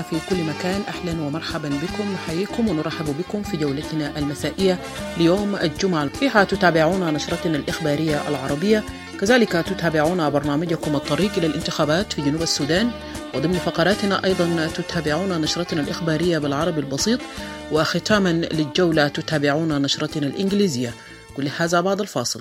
في كل مكان، أهلا ومرحبا بكم. نحييكم ونرحب بكم في جولتنا المسائية ليوم الجمعة، فيها تتابعون نشرتنا الإخبارية العربية، كذلك تتابعون برنامجكم الطريق إلى الانتخابات في جنوب السودان، وضمن فقراتنا أيضا تتابعون نشرتنا الإخبارية بالعربي البسيط، وختاما للجولة تتابعون نشرتنا الإنجليزية. كل هذا بعد الفاصل.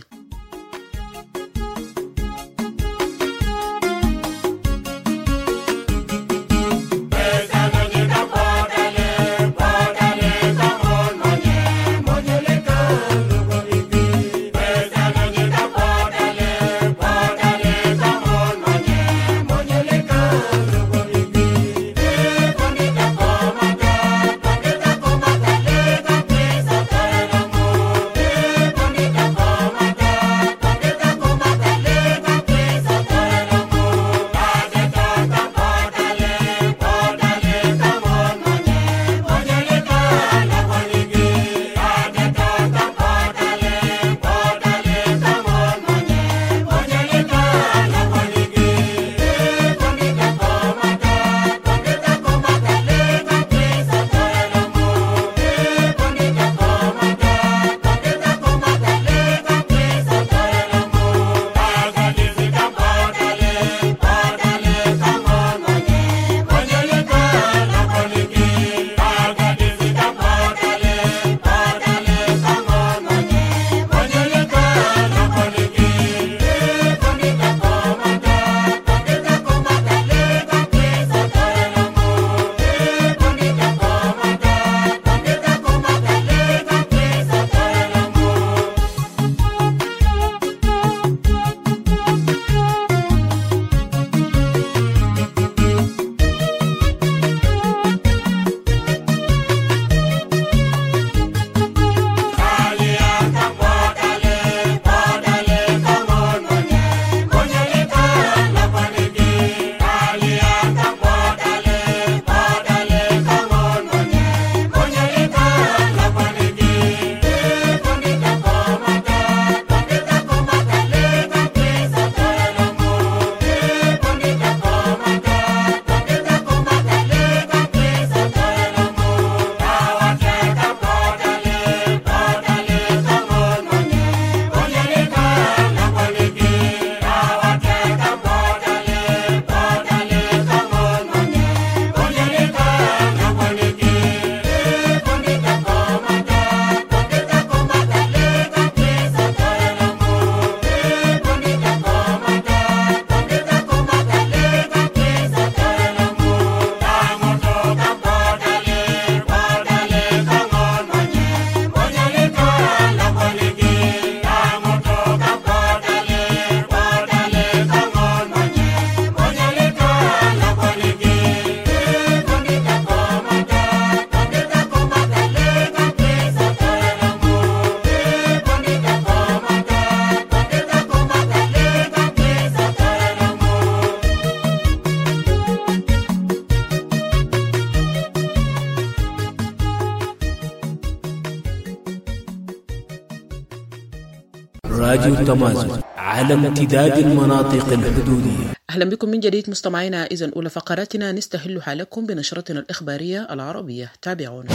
راديو تمازن على امتداد المناطق الحدودية. أهلا بكم من جديد مستمعينا. إذن أولى فقراتنا نستهلها لكم بنشرتنا الإخبارية العربية، تابعونا.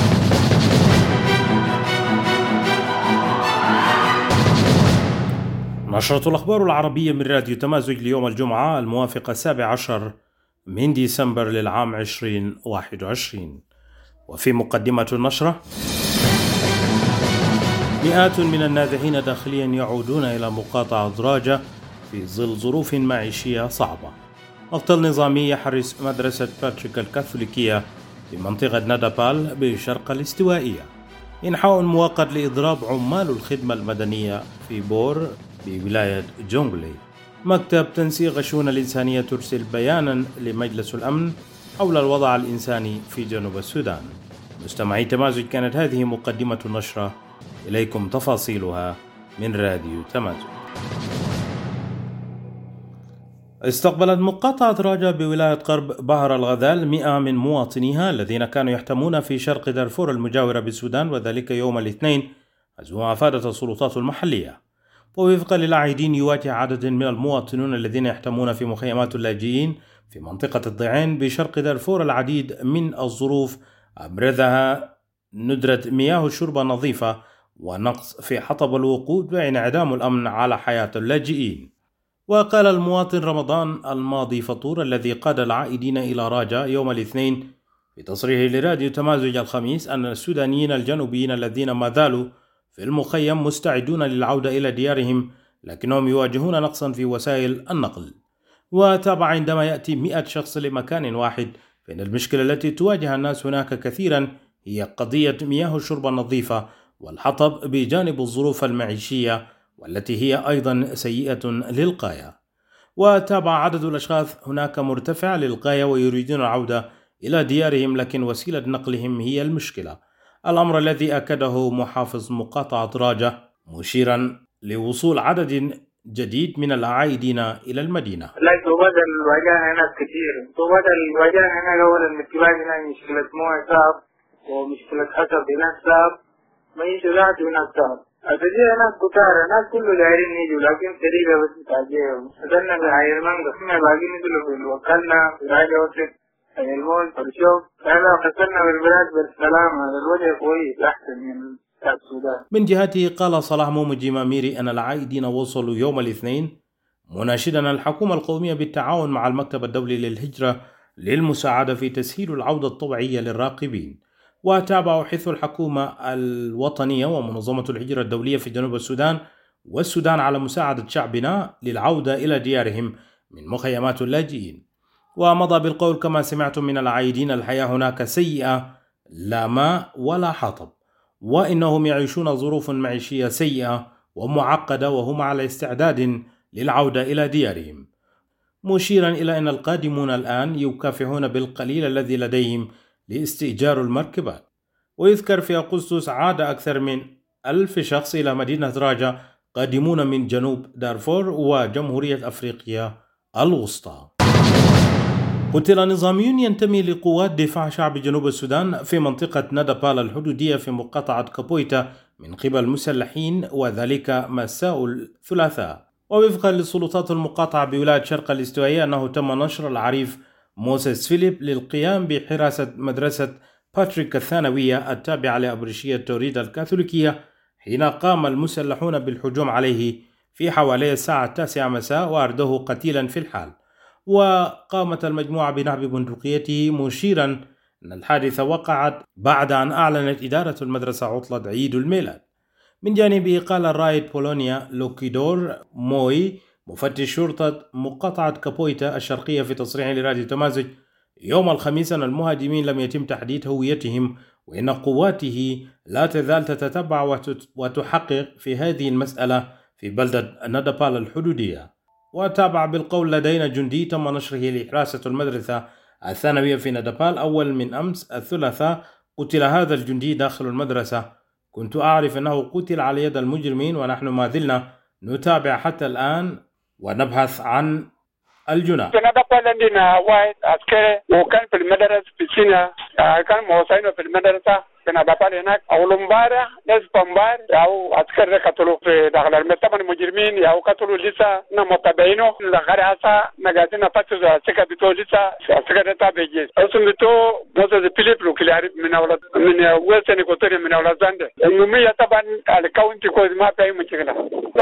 نشرة الأخبار العربية من راديو تمازج ليوم الجمعة الموافق 17 من ديسمبر للعام 2021. وفي مقدمة النشرة: مئات من النازحين داخليا يعودون إلى مقاطعة دراجة في ظل ظروف معيشية صعبة. مقتل نظامي يحرس مدرسة باتريك الكاثوليكية في منطقة نادابال بالشرق الاستوائية. إنحاء مؤقت لإضراب عمال الخدمة المدنية في بور بولاية جونغلي. مكتب تنسيق الشؤون الإنسانية ترسل بيانا لمجلس الأمن حول الوضع الإنساني في جنوب السودان. مستمعي تمازج، كانت هذه مقدمة النشرة، إليكم تفاصيلها من راديو تمازج. استقبلت مقاطعة راجا بولاية غرب بحر الغزال 100 من مواطنيها الذين كانوا يحتمون في شرق دارفور المجاورة بالسودان، وذلك يوم الاثنين، حسب ما أفادت السلطات المحلية. ووفقا للعائدين، يواجه عدد من المواطنون الذين يحتمون في مخيمات اللاجئين في منطقة الضيعين بشرق دارفور العديد من الظروف أبرزها ندرة مياه الشرب النظيفة ونقص في حطب الوقود وانعدام الأمن على حياة اللاجئين. وقال المواطن رمضان الماضي فطور الذي قاد العائدين إلى راجا يوم الاثنين في تصريحه لراديو تمازج الخميس أن السودانيين الجنوبيين الذين ما زالوا في المخيم مستعدون للعودة إلى ديارهم لكنهم يواجهون نقصا في وسائل النقل. وتابع عندما يأتي 100 شخص لمكان واحد فإن المشكلة التي تواجه الناس هناك كثيرا هي قضية مياه الشرب النظيفة والحطب بجانب الظروف المعيشية والتي هي أيضا سيئة للغاية. وتابع عدد الأشخاص هناك مرتفع للغاية ويريدون العودة إلى ديارهم لكن وسيلة نقلهم هي المشكلة، الأمر الذي أكده محافظ مقاطعة راجا مشيرا لوصول عدد جديد من العائدين إلى المدينة. لا توبة الواجهة هنا كثير، توبة الواجهة هنا أولا الاتباع هنا مشكلة مويه صعب ومشكلة حسب هناك صعب معيشة هناك صعب. أتجي هناك كتار الناس كله دايرين يجوا لكن طريقة بس تاجيهم. أدنى بهاي المنطقة إحنا باقي نزلوا في الوكالة في راجع وسط المول فرشوف هذا قصرنا بالبلاد بالسلام هذا الوجه كويس أحسن من السودان. من جهته قال صلاح مومجي ماميري أن العائدين وصلوا يوم الاثنين مناشدا الحكومة القومية بالتعاون مع المكتب الدولي للهجرة للمساعدة في تسهيل العودة الطبيعية للراقبين. وتابعوا حث الحكومة الوطنية ومنظمة الهجرة الدولية في جنوب السودان والسودان على مساعدة شعبنا للعودة إلى ديارهم من مخيمات اللاجئين. ومضى بالقول كما سمعتم من العائدين الحياة هناك سيئة لا ماء ولا حطب وإنهم يعيشون ظروف معيشية سيئة ومعقدة وهم على استعداد للعودة إلى ديارهم، مشيرا إلى أن القادمون الآن يكافحون بالقليل الذي لديهم لاستئجار المركبات. ويذكر في أغسطس عاد أكثر من 1000 شخص إلى مدينة راجا قادمون من جنوب دارفور وجمهورية أفريقيا الوسطى. قتل نظامي ينتمي لقوات دفاع شعب جنوب السودان في منطقة ندبال الحدودية في مقاطعة كابويتا من قبل مسلحين وذلك مساء الثلاثاء. ووفقا للسلطات المقاطعة بولاية شرق الاستوائية أنه تم نشر العريف موسيس فيليب للقيام بحراسة مدرسة باتريك الثانوية التابعة لأبرشية توريد الكاثوليكية حين قام المسلحون بالهجوم عليه في حوالي الساعة 9 مساء وأردوه قتيلا في الحال. وقامت المجموعة بنهب بندقيته مشيرا أن الحادثة وقعت بعد أن أعلنت إدارة المدرسة عطلة عيد الميلاد. من جانبه قال الرائد بولونيا لوكيدور موي مفتش شرطة مقاطعة كابويتا الشرقية في تصريح لراديو تمازج يوم الخميس أن المهاجمين لم يتم تحديد هويتهم وإن قواته لا تزال تتتبع وتحقق في هذه المسألة في بلدة ندبال الحدودية. وتابع بالقول لدينا جندي تم نشره لحراسة المدرسة الثانوية في ندبال أول من أمس الثلاثاء. قتل هذا الجندي داخل المدرسة، كنت أعرف أنه قتل على يد المجرمين ونحن ما زلنا نتابع حتى الآن ونبحث عن الجناح. في ندبال عندنا واحد عسكري وكان في المدرسة في سينا كان موصينه في المدرسة في ندبال هناك أول امبارح ناس بمبار أو عسكري قتلوا في داخل المكتب المجرمين أو قتلوا لسه متابعينه لغاية هسه نقاعدين نفتش السكة بتوع لسه السكة تابعين اسم بتوع موسى فيليب لوكي عارف من أولاد من ويستن كوتوري من أولاد زاندة المية طبعا الكاونتي كوز ما في مشكلة.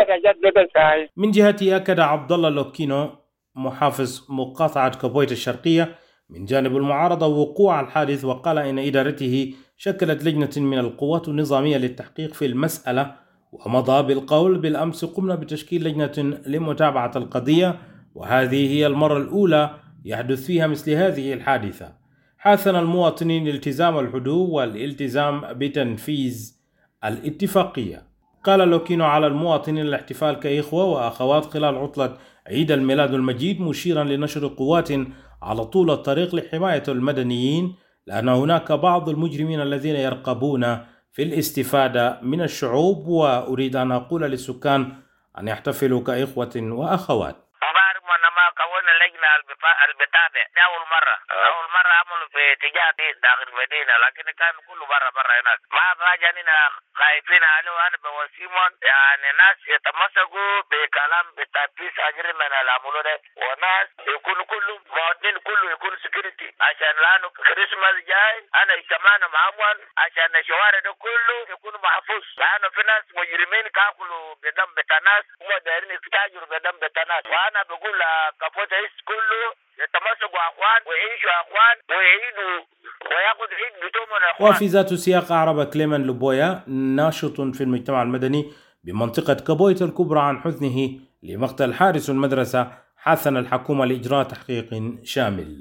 من جهته أكد عبد الله لوكينو محافظ مقاطعة كابويتا الشرقية من جانب المعارضة وقوع الحادث وقال إن إدارته شكلت لجنة من القوات النظامية للتحقيق في المسألة. ومضى بالقول بالأمس قمنا بتشكيل لجنة لمتابعة القضية وهذه هي المرة الأولى يحدث فيها مثل هذه الحادثة. حثنا المواطنين التزام الحدود والالتزام بتنفيذ الاتفاقية. قال لوكينو على المواطنين الاحتفال كإخوة وأخوات خلال عطلة عيد الميلاد المجيد مشيرا لنشر قوات على طول الطريق لحماية المدنيين لأن هناك بعض المجرمين الذين يرقبون في الاستفادة من الشعوب. وأريد أن أقول للسكان أن يحتفلوا كإخوة وأخوات. اللجنة البتابع دي أول مرة عملوا في اتجاه داخل المدينة، لكن كان كله برا هناك. ما جانينا خايفين عليه. أنا بوسيمون يعني ناس يتمسكوا بكلام بالتنفيذ أجري من العملوا ده، وناس يكونوا كله مواطنين كله يكونوا سكيورتي، عشان لأنه كريسماس جاي أنا اجتمعنا معهم عشان الشوارع ده كله يكون محفوظ، لأنه في ناس مجرمين كاكلوا بدم بتناس، هم دايرين يتاجروا بدم بتناس. وأنا بقول كفوت عيس كله يتمسكوا أخوان ويعيشوا أخوان ويعيدوا وياخذ عيد بتومنا أخوان. وفي ذات السياق أعرب كليمان لوبويا ناشط في المجتمع المدني بمنطقة كابويت الكبرى عن حزنه لمقتل حارس المدرسة، حثنا الحكومة لإجراء تحقيق شامل.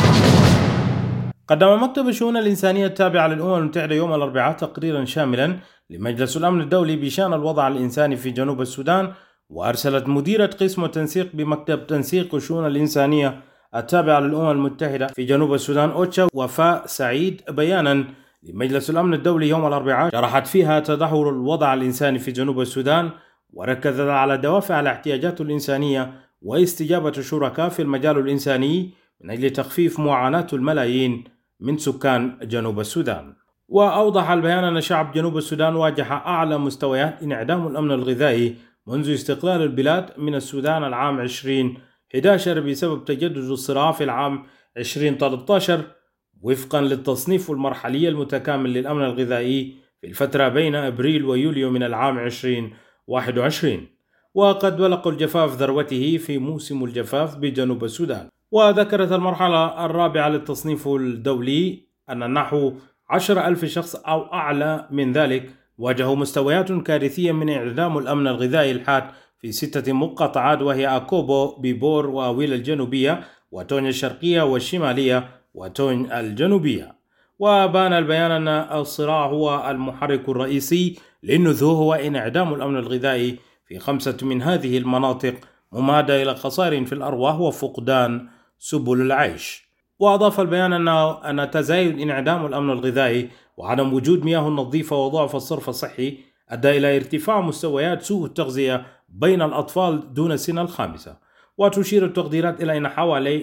قدم مكتب الشؤون الإنسانية التابع للأمم المتحدة يوم الأربعاء تقريرا شاملا لمجلس الأمن الدولي بشأن الوضع الإنساني في جنوب السودان، وأرسلت مديرة قسم التنسيق بمكتب تنسيق الشؤون الإنسانية التابع للأمم المتحدة في جنوب السودان أوتشا وفاء سعيد بيانا لمجلس الأمن الدولي يوم الأربعاء، شرحت فيها تدهور الوضع الإنساني في جنوب السودان، وركزت على دوافع الاحتياجات الإنسانية واستجابة الشركاء في المجال الإنساني من أجل تخفيف معاناة الملايين من سكان جنوب السودان. وأوضح البيان أن شعب جنوب السودان واجه أعلى مستويات انعدام الأمن الغذائي منذ استقلال البلاد من السودان العام 2011 بسبب تجدد الصراع في العام 2013 وفقا للتصنيف المرحلي المتكامل للأمن الغذائي في الفترة بين أبريل ويوليو من العام 2021. وقد بلغ الجفاف ذروته في موسم الجفاف بجنوب السودان. وذكرت المرحلة الرابعة للتصنيف الدولي أن نحو 10,000 شخص أو أعلى من ذلك واجهوا مستويات كارثية من انعدام الأمن الغذائي الحاد في 6 مقاطعات، وهي أكوبو، بيبور، وأويل الجنوبية، وتونيا الشرقية والشمالية، وتون الجنوبية. وبان البيان أن الصراع هو المحرك الرئيسي للنزوح وانعدام الأمن الغذائي في 5 من هذه المناطق، ممادة إلى خسائر في الأرواح وفقدان سبل العيش. وأضاف البيان أن تزايد انعدام الأمن الغذائي وعدم وجود مياه نظيفة وضعف الصرف الصحي أدى إلى ارتفاع مستويات سوء التغذية بين الأطفال دون سن الخامسة. وتشير التقديرات إلى أن حوالي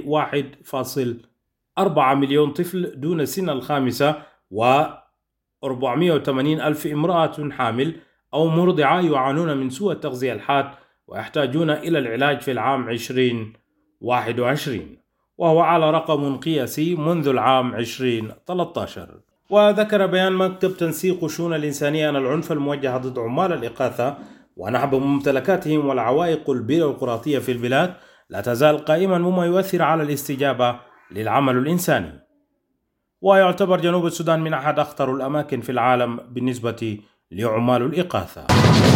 1.4 مليون طفل دون سن الخامسة و480,000 امرأة حامل أو مرضعة يعانون من سوء التغذية الحاد ويحتاجون إلى العلاج في العام 2021، وهو على رقم قياسي منذ العام 2013. وذكر بيان مكتب تنسيق الشؤون الإنسانية أن العنف الموجه ضد عمال الإغاثة ونهب ممتلكاتهم والعوائق البيروقراطية في البلاد لا تزال قائما، مما يؤثر على الاستجابة للعمل الإنساني. ويعتبر جنوب السودان من أحد أخطر الأماكن في العالم بالنسبة لعمال الإغاثة.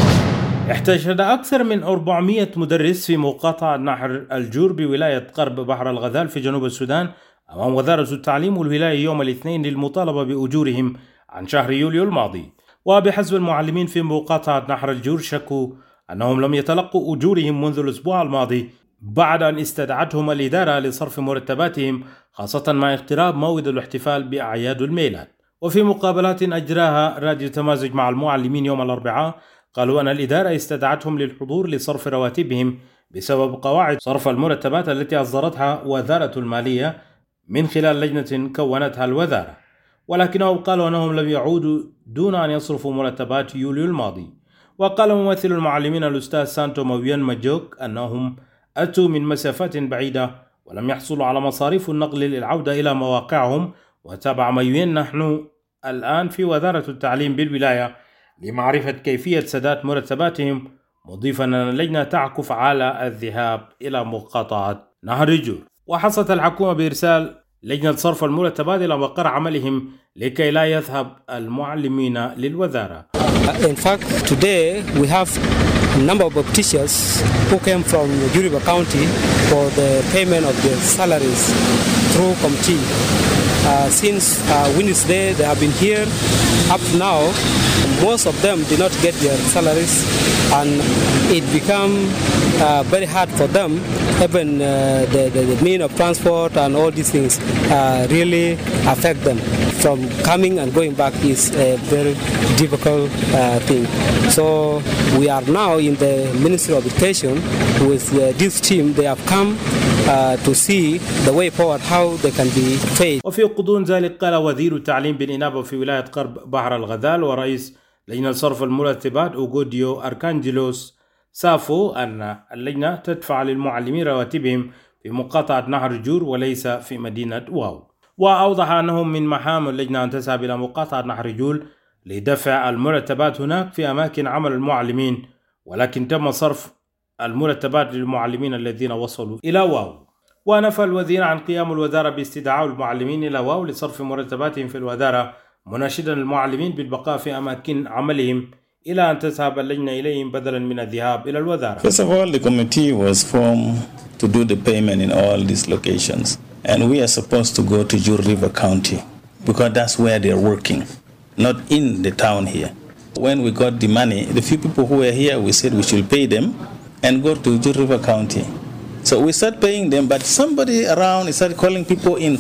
احتشد أكثر من 400 مدرس في مقاطعة نحر الجور بولاية قرب بحر الغزال في جنوب السودان أمام وزارة التعليم والولاية يوم الاثنين للمطالبة بأجورهم عن شهر يوليو الماضي. وبحسب المعلمين في مقاطعة نحر الجور شكوا أنهم لم يتلقوا أجورهم منذ الأسبوع الماضي بعد أن استدعتهم الإدارة لصرف مرتباتهم، خاصة مع اقتراب موعد الاحتفال بأعياد الميلاد. وفي مقابلات أجراها راديو تمازج مع المعلمين يوم الأربعاء قالوا أن الإدارة استدعتهم للحضور لصرف رواتبهم بسبب قواعد صرف المرتبات التي أصدرتها وزارة المالية من خلال لجنة كونتها الوزارة، ولكنهم قالوا أنهم لم يعودوا دون أن يصرفوا مرتبات يوليو الماضي. وقال ممثل المعلمين الأستاذ سانتو مويان ماجوك أنهم أتوا من مسافات بعيدة ولم يحصلوا على مصاريف النقل للعودة إلى مواقعهم. وتابع مايوين نحن الآن في وزارة التعليم بالولاية لمعرفة كيفية سداد مرتباتهم، مضيفا أن اللجنة تعكف على الذهاب إلى مقاطعة نهر الجور. وحصلت الحكومة بإرسال لجنة صرف المرتبات إلى مقر عملهم لكي لا يذهب المعلمين للوزارة. In fact, today we have a number of teachers who came from Juriba County for the payment of their salaries through committee. Since Wednesday they have been here up to now. Most of them did not get their salaries, and it became very hard for them, even the mean of transport and all these things. really affect them. From coming and going back is a very difficult thing. So we are now in the Ministry of Education with this team. They have come to see the way forward, how they can be paid. وفي غضون ذلك قال وزير التعليم بالإنابة في ولاية قرب بحر الغزال ورئيس لجنة صرف المرتبات أوغوديو أركانجيلوس سافو أن اللجنة تدفع للمعلمين رواتبهم في مقاطعة نهر جور وليس في مدينة واو. وأوضح أنه من مهام اللجنة أن تذهب إلى مقاطعة نهر جول لدفع المرتبات هناك في أماكن عمل المعلمين، ولكن تم صرف المرتبات للمعلمين الذين وصلوا إلى واو. ونفى الوزير عن قيام الوزارة باستدعاء المعلمين إلى واو لصرف مرتباتهم في الوزارة، مناشدا المعلمين بالبقاء في أماكن عملهم إلى أن تذهب اللجنة إليهم بدلا من الذهاب إلى الوزارة. First of all, the committee was formed to do the payment in all these locations. And we are supposed to go to Jur River County because that's where they're working, not in the town here. When we got the money, the few people who were here, we said we should pay them and go to Jur River County. So we started paying them, but somebody around started calling people in.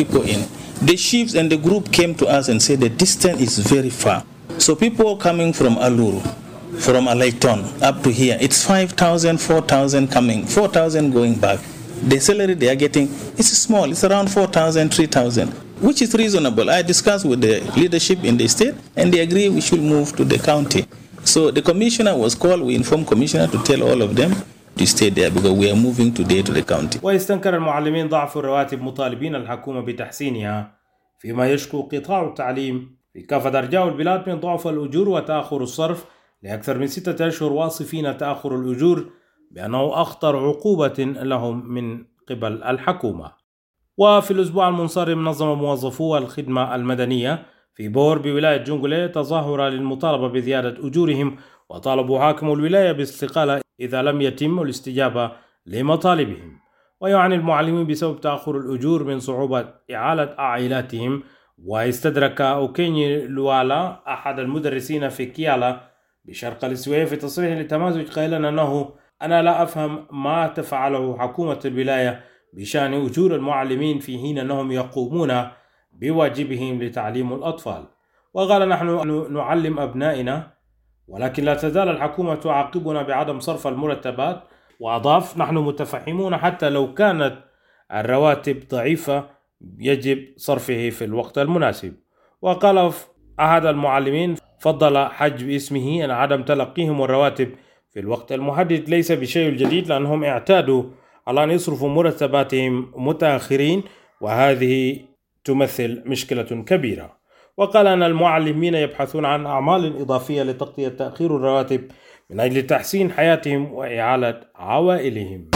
The chiefs and the group came to us and said the distance is very far. So people coming from Aluru, from Alayton up to here, it's 5,000, 4,000 coming, 4,000 going back. The salary they are getting is small. It's around 4,000, 3,000, which is reasonable. I discussed with the leadership in the state, and they agree we should move to the county. So the commissioner was called. We informed commissioner to tell all of them to stay there because we are moving today to the county. ويستنكر المعلمين ضعف الرواتب مطالبين الحكومة بتحسينها، فيما يشكو قطاع التعليم في كافة أرجاء البلاد من ضعف الأجور وتأخر الصرف لأكثر من 6 أشهر، واصفين تأخر الأجور بأنه أخطر عقوبة لهم من قبل الحكومة. وفي الأسبوع المنصرم نظم موظفو الخدمة المدنية في بور بولاية جونغولي تظاهرة للمطالبة بزيادة أجورهم، وطالبوا حاكم الولاية بالاستقالة إذا لم يتم الاستجابة لمطالبهم. ويعاني المعلمين بسبب تأخر الأجور من صعوبة إعالة عائلاتهم. واستدرك أوكيني لوالا أحد المدرسين في كيالا بشرق السوية في تصريح للتمازج قائلا أنه أنا لا أفهم ما تفعله حكومة الولاية بشأن أجور المعلمين في حين أنهم يقومون بواجبهم لتعليم الأطفال. وقال نحن نعلم أبنائنا ولكن لا تزال الحكومة تعاقبنا بعدم صرف المرتبات. وأضاف نحن متفهمون حتى لو كانت الرواتب ضعيفة يجب صرفه في الوقت المناسب. وقال أحد المعلمين فضل حجب اسمه أن عدم تلقيهم الرواتب في الوقت المحدد ليس بشيء جديد، لأنهم اعتادوا على أن يصرفوا مرتباتهم متأخرين، وهذه تمثل مشكلة كبيرة. وقال أن المعلمين يبحثون عن أعمال إضافية لتغطية تأخير الرواتب من أجل تحسين حياتهم وإعالة عوائلهم.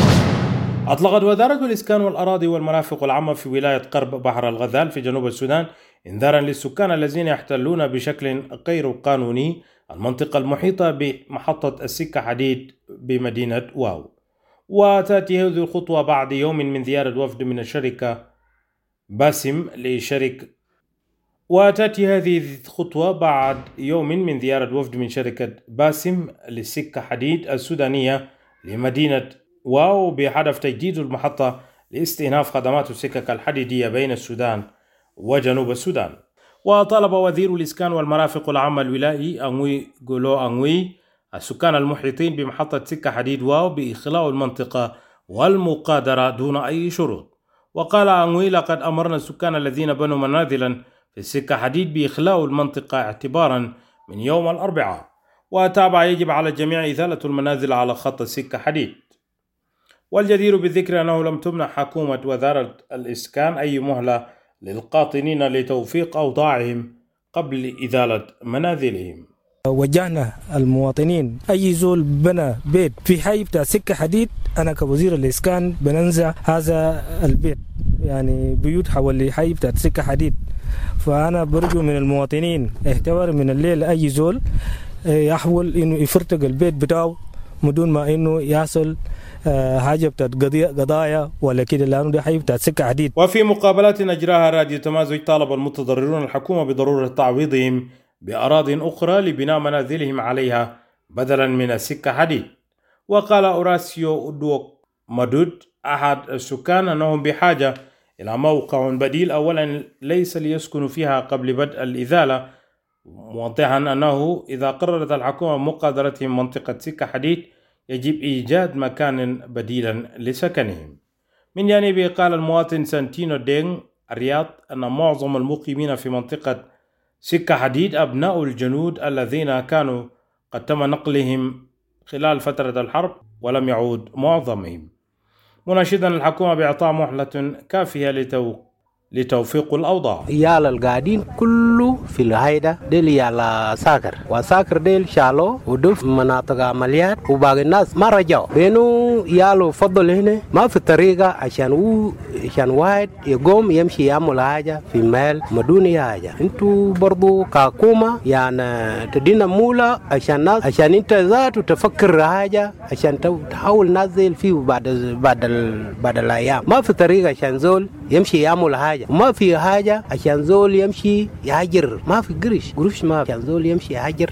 أطلقت وزارة الإسكان والأراضي والمرافق العامة في ولاية قرب بحر الغزال في جنوب السودان إنذارا للسكان الذين يحتلون بشكل غير قانوني المنطقة المحيطة بمحطة السكة حديد بمدينة واو. وتأتي هذه الخطوة بعد يوم من زيارة وفد من الشركة باسم للسكة حديد السودانية لمدينة واو بهدف تجديد المحطة لاستئناف خدمات السكك الحديدية بين السودان وجنوب السودان. وطالب وزير الإسكان والمرافق العامة الولائي أنوي غولو أنوي السكان المحيطين بمحطة سكة حديد واو بإخلاء المنطقة والمقادرة دون أي شروط. وقال أنوي لقد أمرنا السكان الذين بنوا منازلا في السكة حديد بإخلاء المنطقة اعتبارا من يوم الأربعاء. وتابع يجب على الجميع إزالة المنازل على خط السكة حديد. والجدير بالذكر أنه لم تمنح حكومة وزارة الإسكان أي مهلة للقاطنين لتوفيق أوضاعهم قبل إزالة منازلهم. وجهنا المواطنين أي زول بنى بيت في حي بتاع سكة حديد، أنا كوزير الإسكان بننزع هذا البيت، يعني بيوت حول حي بتاع سكة حديد. فأنا برجو من المواطنين اعتبر من الليل أي زول يحاول إنه يفرتق البيت بتاعه بدون ما إنه يصل حاجة بتاعت قضايا ولا كده، لأنه ده حي بتاعت سكة حديد. وفي مقابلات أجراها راديو تمازج طالب المتضررون الحكومة بضرورة تعويضهم بأراضٍ أخرى لبناء منازلهم عليها بدلا من السكة حديد. وقال أوراسيو أدوك مدود أحد السكان أنهم بحاجة إلى موقع بديل أولا ليس ليسكنوا فيها قبل بدء الإزالة، موضحا أنه إذا قررت الحكومة مقادرتهم منطقة سكة حديد يجب إيجاد مكان بديلا لسكنهم. من جانبه قال المواطن سانتينو دينغ الرياض أن معظم المقيمين في منطقة سكة حديد أبناء الجنود الذين كانوا قد تم نقلهم خلال فترة الحرب ولم يعود معظمهم، مناشدا الحكومة بإعطاء مهلة كافية لتوفيق الأوضاع. يال القاعدين كله في الهيدا ديل يالا ساكر وساكر ديل شالو ودف مناطق عمليات وباقي الناس ما رجعوا بينو يالو فضل هنا ما في طريقة عشان واحد يقوم يمشي يعمل حاجة في مال مدوني حاجة. انتو برضو كحكومة يعني تدينا مولة عشان ناس عشان انت ذات تفكر حاجة عشان تحاول نازل فيه بعد الأيام. ما في طريقة عشان زول يمشي يعمل حاجة وما في حاجة عشان زول يمشي يهاجر، ما في قرش ما عشان زول يمشي يهاجر.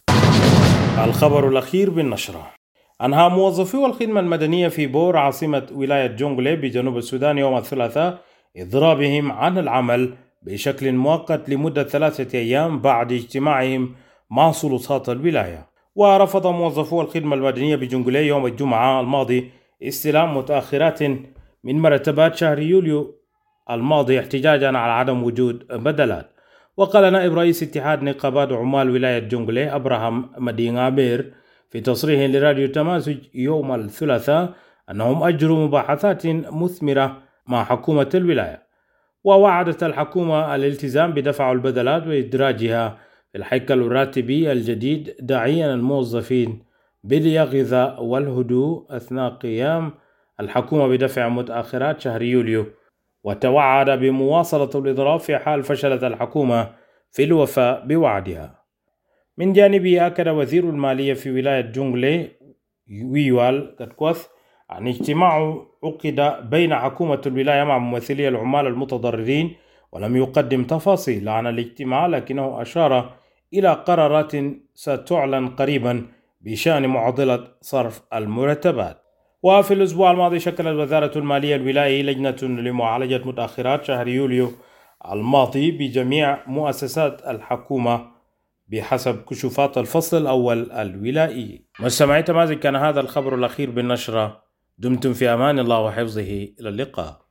الخبر الأخير بالنشرة: أنهى موظفي الخدمة المدنية في بور عاصمة ولاية جونغلي بجنوب السودان يوم الثلاثاء إضرابهم عن العمل بشكل مؤقت لمدة 3 أيام بعد اجتماعهم مع سلطات الولاية. ورفض موظفو الخدمة المدنية بجونغلي يوم الجمعة الماضي استلام متأخرات من مرتبات شهر يوليو الماضي احتجاجا على عدم وجود بدلات. وقال نائب رئيس اتحاد نقابات عمال ولاية جونغلي أبراهام مدينغامير في تصريح لراديو تمازج يوم الثلاثاء أنهم أجروا مباحثات مثمرة مع حكومة الولاية، ووعدت الحكومة الالتزام بدفع البدلات وإدراجها في الهيكل الراتبي الجديد، داعيا الموظفين باليقظة والهدوء أثناء قيام الحكومة بدفع متأخرات شهر يوليو، وتوعد بمواصلة الإضراب في حال فشلت الحكومة في الوفاء بوعدها. من جانبه أكد وزير المالية في ولاية جونغلي ويوال كتكوث عن اجتماع عقد بين حكومة الولاية مع ممثلي العمال المتضررين، ولم يقدم تفاصيل عن الاجتماع، لكنه أشار إلى قرارات ستعلن قريبا بشأن معضلة صرف المرتبات. وفي الأسبوع الماضي شكلت وزارة المالية الولائي لجنة لمعالجة متأخرات شهر يوليو الماضي بجميع مؤسسات الحكومة بحسب كشوفات الفصل الأول الولائي. مستمعي تمازج، كان هذا الخبر الأخير بالنشرة. دمتم في أمان الله وحفظه، إلى اللقاء.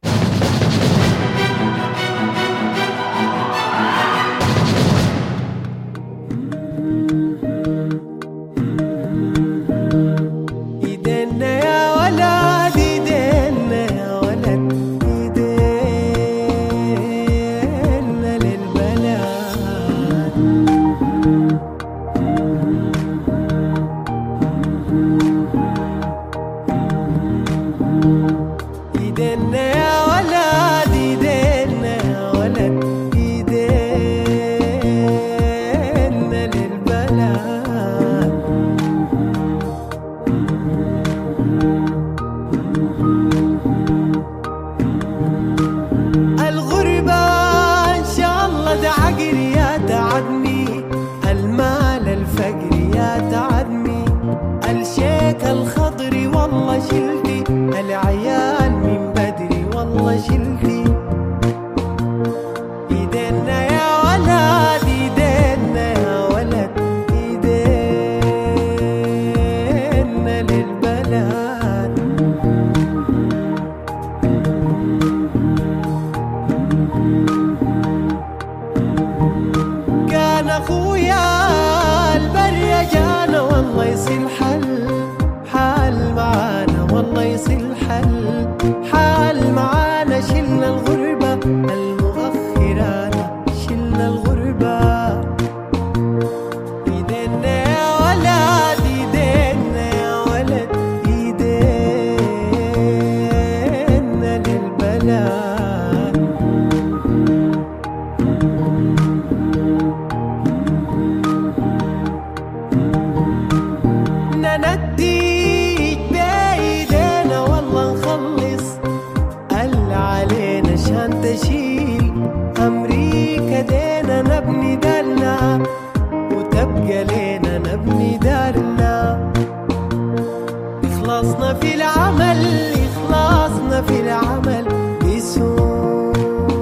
إخلاصنا في العمل بسهولة.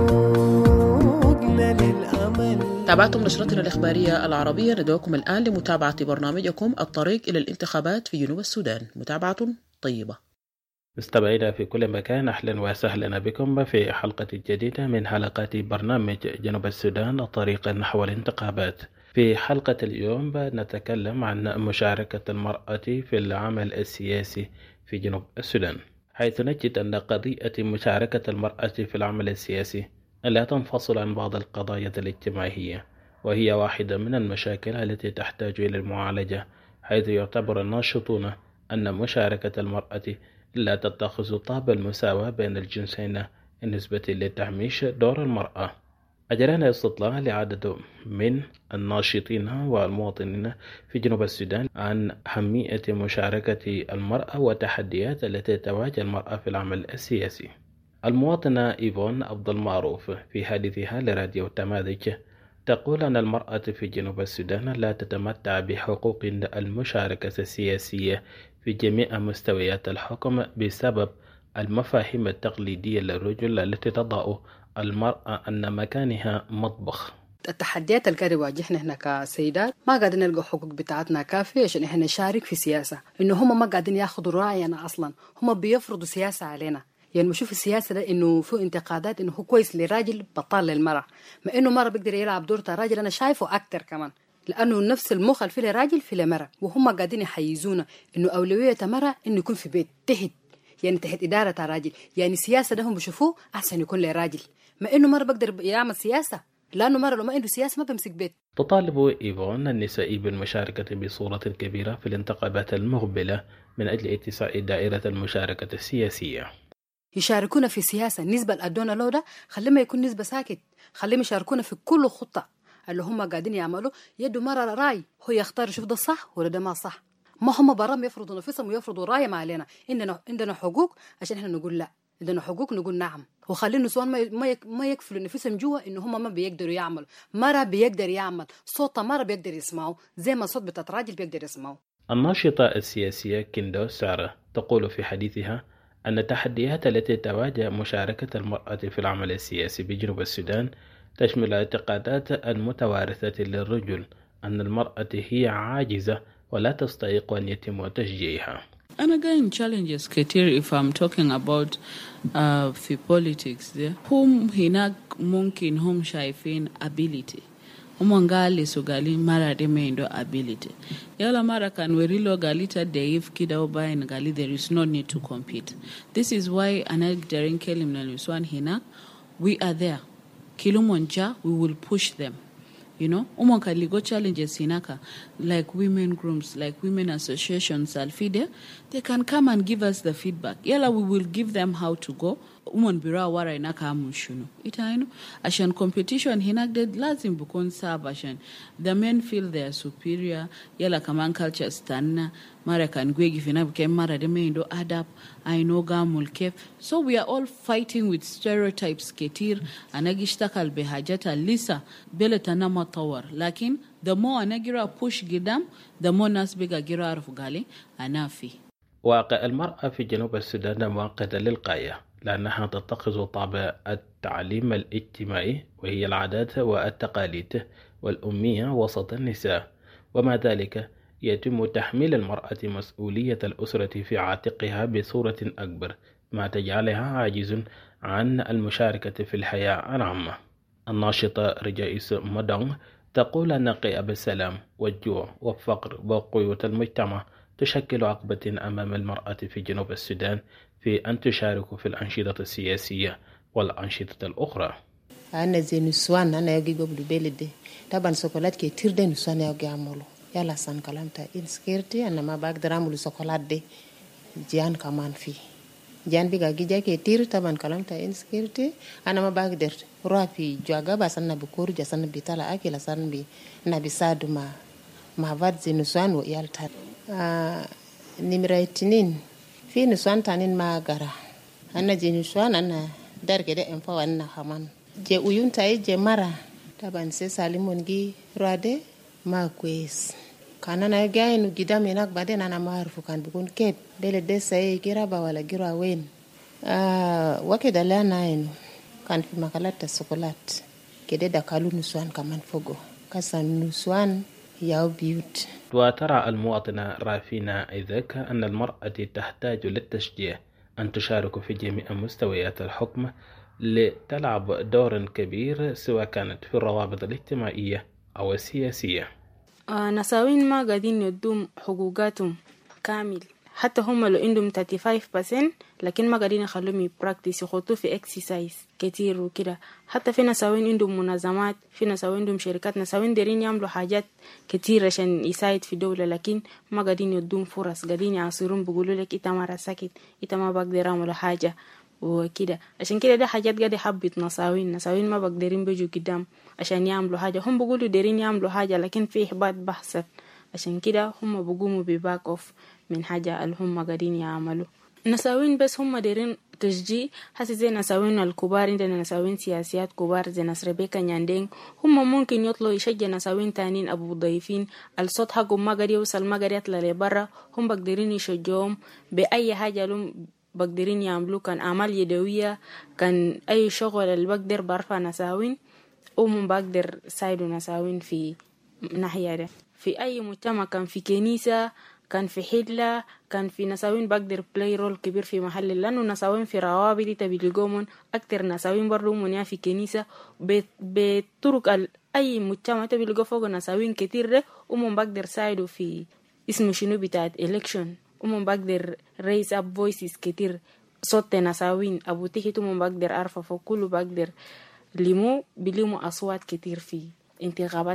تابعتم نشرتنا الإخبارية العربية. ندعوكم الآن لمتابعة برنامجكم الطريق إلى الانتخابات في جنوب السودان. متابعة طيبة. مستمعينا في كل مكان، أهلا وسهلا بكم في حلقة جديدة من حلقات برنامج جنوب السودان الطريق نحو الانتخابات. في حلقة اليوم نتكلم عن مشاركة المرأة في العمل السياسي في جنوب السودان، حيث نجد أن قضية مشاركة المرأة في العمل السياسي لا تنفصل عن بعض القضايا الاجتماعية، وهي واحدة من المشاكل التي تحتاج إلى المعالجة، حيث يعتبر الناشطون أن مشاركة المرأة لا تتخذ طابع المساواة بين الجنسين بالنسبة لتهميش دور المرأة. أجرينا استطلاع لعدد من الناشطين والمواطنين في جنوب السودان عن أهمية مشاركة المرأة والتحديات التي تواجه المرأة في العمل السياسي. المواطنة إيفون عبد المعروف في حديثها لراديو تماذج تقول أن المرأة في جنوب السودان لا تتمتع بحقوق المشاركة السياسية في جميع مستويات الحكم بسبب المفاهيم التقليدية للرجل التي تضع المرأة أن مكانها مطبخ. التحديات اللي قاعد يواجهنا هنا كسيدات ما قاعدين نلقى حقوق بتاعتنا كافية عشان احنا نشارك في سياسة، إنه هم ما قاعدين ياخذوا رأينا أصلا، هم بيفرضوا سياسة علينا. يعني بشوف السياسة ده إنه في انتقادات إنه هو كويس للراجل بطال للمرأة، ما إنه مرة بيقدر يلعب دور الراجل. أنا شايفه أكتر كمان، لأنه نفس المخ في للراجل في للمرأة، وهم قاعدين يحيزونا إنه أولوية المرأة إنه يكون في بيت تحت إدارة الراجل. يعني السياسة ده هم بيشوفوه أحسن يكون للراجل، ما إنه مرة بقدر يعمل سياسة، لأنه مرة لو ما عنده سياسة ما بيمسك بيت. تطالب إيفون النساء بالمشاركة بصورة كبيرة في الانتخابات المقبلة من أجل اتساع دائرة المشاركة السياسية. يشاركونا في السياسة، النسبة الأدونا له ده خليما يكون نسبة ساكت، خليهم يشاركونا في كل خطة اللي هم قاعدين يعملوا. يدوا مرة رأي هو يختار يشوف ده صح ولا ده ما صح، ما هم برام يفرضوا نفسهم ويفرضوا رأي ما علينا. عندنا حقوق عشان احنا نقول لا، عندنا حقوق نقول نعم، وخلي النسوان ما يكفلوا نفسهم جوا انه هم ما بيقدروا يعملوا. مرة بيقدر يعمل صوت، مرة بيقدر يسمعوا زي ما صوت بتاعت راجل بيقدر يسمعوا. الناشطة السياسية كندو سارة تقول في حديثها أن التحديات التي تواجه مشاركة المرأة في العمل السياسي بجنوب السودان تشمل اعتقادات المتوارثة للرجل أن المرأة هي عاجزة ولا تستحق أن يتم تشجيعها. أنا قاين challenges كتير if I'm talking about في politics there. هم هناك ممكن هم شايفين ability. هم قالي سوغالي مرة دميندو ability. يلا مرة كان وريلو قاليتا دايف كده وباين قالي there is no need to compete. This is why أنا قدرين كلمنا النسوان هناك we are there. كيلو منجا we will push them. You know, umonka ligo challenges hinaka like women groups, like women associations alfide, they can come and give us the feedback. Yala we will give them how to go. Umon bira wara inaka amushuno. Itaino ashan competition hinakde lazim bukon sab ashan the men feel they are superior. Yala kaman culture stanna mara kan gwegi fina buke mara de meindo adapt I know gamul kef. So we are all fighting with stereotypes ketir anagishtakal behajata lisa beletana matawar. Lakin the more anagira push gidam the more nas biga gira arfu gali anafi. واقع المرأة في جنوب السودان معقدة للغاية، لأنها تتخذ طابع التعليم الاجتماعي وهي العادات والتقاليد والأمية وسط النساء، ومع ذلك يتم تحميل المرأة مسؤولية الأسرة في عاتقها بصورة أكبر، ما تجعلها عاجز عن المشاركة في الحياة العامة. الناشطة رجائس مدن تقول أن قياب السلام والجوع والفقر وقيود المجتمع تشكل عقبة أمام المرأة في جنوب السودان في أن تشارك في الأنشطة السياسية والأنشطة الأخرى. أنا زي نسوان أنا يجي قبل بلدي طبعا سكولات كتير ده نسوان يجي عملوا يلا سان كلام تا إنسكيرتي أنا ما بقدر أعمل سكولات دي جيان كمان في جيان بيجي جا كتير طبعا كلام تا إنسكيرتي أنا ما بقدر روح في جواجا بس أنا بكور جسنا بيطلع أكل سان بي نبيسادو ما فاد زي نسوان ويالتار نمرة 2 في نسوان تانين ما قرا أنا جي نسوان أنا دار كده إنفا وأنا خمان جي ويون تاي جي مرة طبعا سالمون جي روادة ما كويس كان أنا جاي إنه قدام هناك بعدين أنا ما أعرف كان بيكون كيف بلد ساي جرابا ولا جرا وين وكده لا ناينو كان في مقالات السكولات كده دكالو نسوان كمان فوقو كسان نسوان ياو بيوت. وترى المواطنة رافينا إذاك أن المرأة تحتاج للتشجيع أن تشارك في جميع مستويات الحكم لتلعب دور كبير سواء كانت في الروابط الاجتماعية أو السياسية. نساوين ما قاعدين يدوم حقوقاتهم كامل، حتى هم لو عندهم 35% لكن ما قاعدين يخلوهم يبراكتس يخطوا في اكسرسايز كتير وكده. حتى في نساوين عندهم منظمات، في نساوين عندهم شركات، نساوين دارين يعملوا حاجات كتير عشان يساعد في دولة، لكن ما قاعدين يدوم فرص، قاعدين يعصرون بيقولوا لك إنت ما ساكت، إنت ما بقدر أعمل حاجة وكده. عشان كده ده حاجات قاعد يحبط نساوين ما بقدرين بيجوا قدام عشان يعملوا حاجة. هم بيقولوا دارين يعملوا حاجة لكن في إحباط بحث، عشان كده هم بيقوموا بباك أوف من حاجة اللي هم قاعدين يعملوا. نساوين بس هم دارين تشجيع، حسي زي نساوين الكبار، عندنا نساوين سياسيات كبار زي ناس ريبيكا نياندين، هم ممكن يطلعوا يشجع نساوين تانين أبو ضيفين الصوت حقهم ما قاعد يوصل، ما قاعد يطلع لبرا، هم بقدرين يشجعهم بأي حاجة لهم بقدرين يعملوا، كان أعمال يدوية، كان أي شغل اللي بقدر برفع نساوين وهم بقدر سايدوا نساوين في ناحية ده. في أي مجتمع، كان في كنيسة، كان في حلة، كان في نساوين بقدر بلاي رول كبير في محل، لأنه نساوين في روابط تبيلقومون أكتر نساوين برضو منيا في كنيسة بطرق أي مجتمع تبيلقوا فوق نساوين كتير ده، ومن بقدر سايدوا في اسمه شنو بتاعت election، ومن بقدر raise up voices كتير، صوت نساوين أبو تيكت، ومن بقدر أعرف فوق كله بقدر بليمو أصوات كتير في انتخابات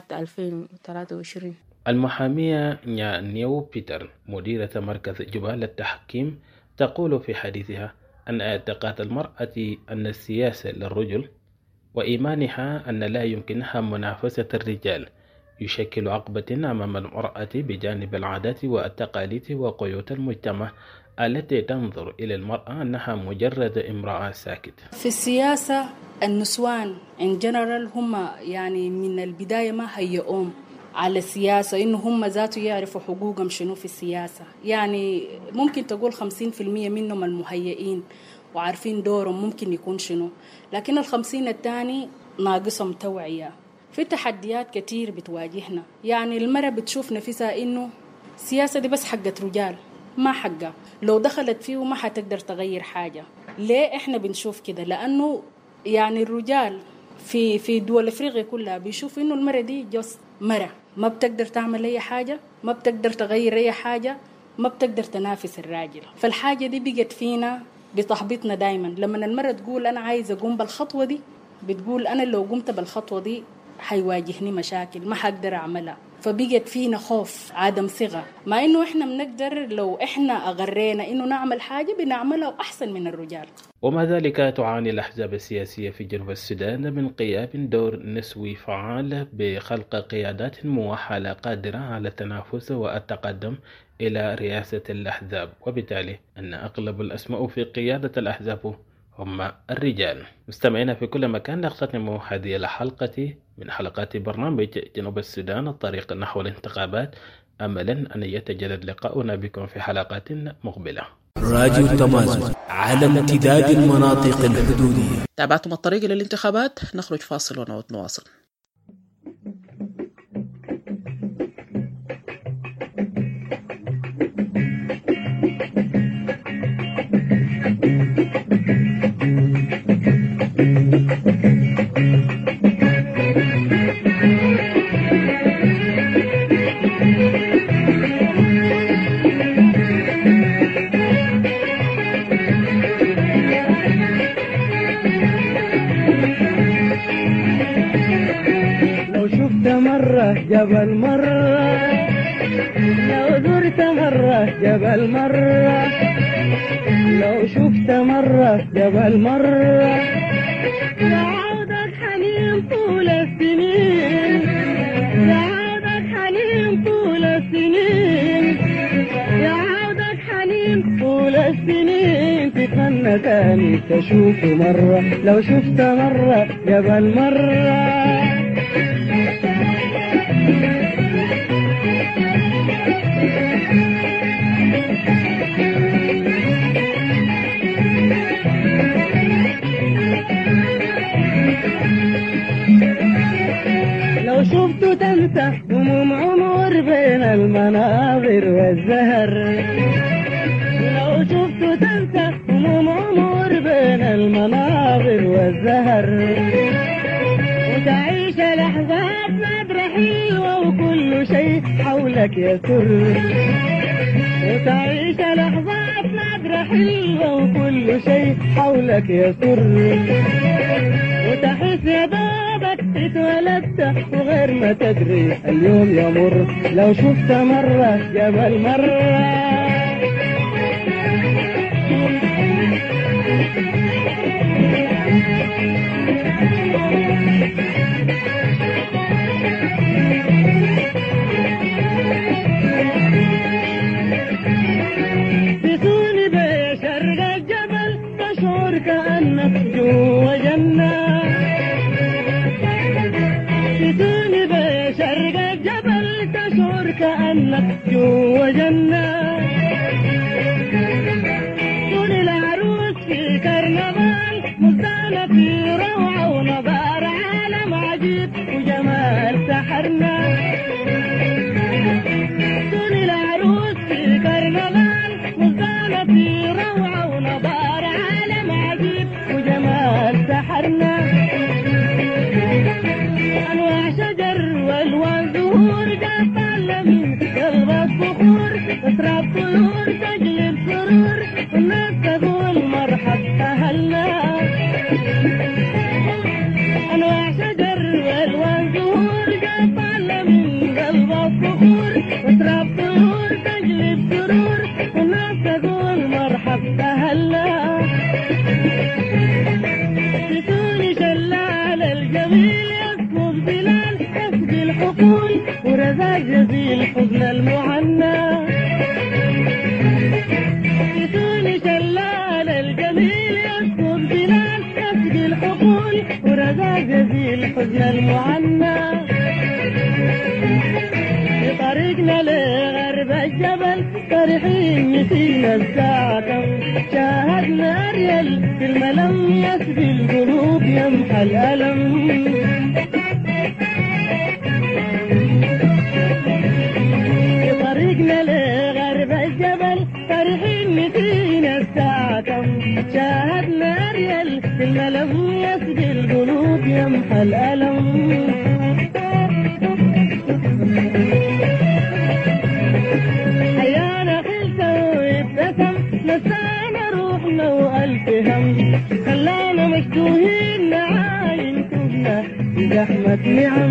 2023. المحامية نيو بيتر مديرة مركز جبال التحكيم تقول في حديثها أن اعتقاد المرأة أن السياسة للرجل وإيمانها أن لا يمكنها منافسة الرجال يشكل عقبة أمام المرأة بجانب العادات والتقاليد وقيود المجتمع التي تنظر إلى المرأة أنها مجرد امرأة ساكتة. في السياسة النسوان in general هم يعني من البداية ما هيئوهم على السياسة إنه هم ذاته يعرفوا حقوقهم شنو في السياسة. يعني ممكن تقول 50% منهم المهيئين وعارفين دورهم ممكن يكون شنو، لكن 50 الثاني ناقصهم توعية. في تحديات كتير بتواجهنا، يعني المرأة بتشوف نفسها إنه السياسة دي بس حقت رجال، ما حقها، لو دخلت فيه ما حتقدر تغير حاجة. ليه إحنا بنشوف كده؟ لأنه يعني الرجال في دول أفريقيا كلها بيشوف إنه المرأة دي جوز مرأة، ما بتقدر تعمل أي حاجة، ما بتقدر تغير أي حاجة، ما بتقدر تنافس الراجل. فالحاجة دي بقت فينا بتحبطنا دايما. لما المرأة تقول أنا عايزة أقوم بالخطوة دي، بتقول أنا لو قمت بالخطوة دي حيواجهني مشاكل ما حقدر أعملها، فبقت فينا خوف، عدم ثقة، مع إنه إحنا بنقدر لو إحنا أغرينا إنه نعمل حاجة بنعملها أحسن من الرجال. ومع ذلك تعاني الأحزاب السياسية في جنوب السودان من غياب دور نسوي فعال بخلق قيادات موحلة قادرة على التنافس والتقدم إلى رئاسة الأحزاب، وبالتالي أن أغلب الأسماء في قيادة الأحزاب هم الرجال. مستمعين في كل مكان، نختتم هذه الحلقة من حلقات برنامج جنوب السودان الطريق نحو الانتخابات، أملا أن يتجدد لقاؤنا بكم في حلقات مقبلة. راديو التمازن على امتداد المناطق الحدودية. تابعتم الطريق للانتخابات، نخرج فاصل ونعود نواصل. جبل مرة لو زرت مرة جبل مرة لو شفت مرة جبل مرة يعودك حنين طول السنين يعودك حنين طول السنين يعودك حنين طول السنين تتمنى تاني تشوف مرة لو شفت مرة جبل مرة. المناظر والزهر لو شفته تنسى هموم عمر بين المناظر والزهر وتعيش لحظات نادرة حلوة وكل شيء حولك يسر وتعيش لحظات نادرة حلوة وكل شيء حولك يسر وتحس يا بابك اتولدت وغير ما تدري اليوم يمر لو شفت مرة جبل مرة تسوني بشرق الجبل تشعر كأنك جوا جنة تسوني بشرق الجبل تشعر كأنك جوا جنة توني العروس في كرنفال مزدانة في روعة ونظار عالم عجيب وجمال سحرنا توني العروس في كرنفال مزدانة في روعة ونظار عالم عجيب وجمال سحرنا أنواع شجر والوان زهور جفال من قلب الصخور تسرب طيور تجلب سرور والناس تقول مرحب أهلنا أنواع شجر والوان زهور جفال من قلب الصخور تسرب طيور تجلب سرور والناس تقول مرحب أهلنا تسوني شلال الجميل يسكب بلال يسقي الحقول ورزاق جزيل حزن المعنى تسوني شلال الجميل يسكب بلال يسقي الحقول ورزاق جزيل حزن المعنى في طريقنا لغرب الجبل فرحين نسينا الساعة كم شاهدنا أريل في الملم يسقي القلوب يمحى الألم في طريقنا لغرب الجبل فرحين نسينا الساعة كم شاهدنا أريل في الملم يسقي القلوب يمحى الألم حيانا خلته وابتسم نسانا روحنا وألف هم خلانا مشتوهين نعاين كبنا بزحمة نعم